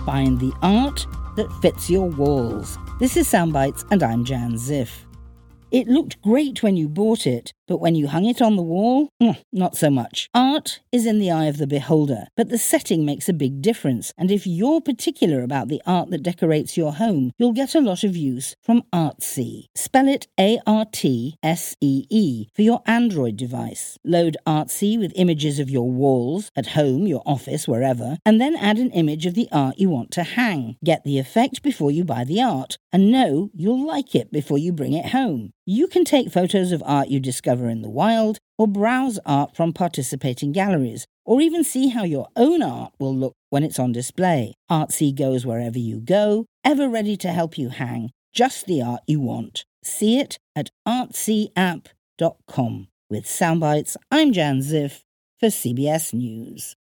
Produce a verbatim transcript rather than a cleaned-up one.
Find the art that fits your walls. This is Soundbites, and I'm Jan Ziff. It looked great when you bought it, but when you hung it on the wall, not so much. Art is in the eye of the beholder, but the setting makes a big difference, and if you're particular about the art that decorates your home, you'll get a lot of use from Artsee. Spell it A R T S E E for your Android device. Load Artsee with images of your walls, at home, your office, wherever, and then add an image of the art you want to hang. Get the effect before you buy the art, and know you'll like it before you bring it home. You can take photos of art you discover in the wild, or browse art from participating galleries, or even see how your own art will look when it's on display. Artsee goes wherever you go, ever ready to help you hang just the art you want. See it at artsee app dot com. With Soundbites, I'm Jan Ziff for C B S News.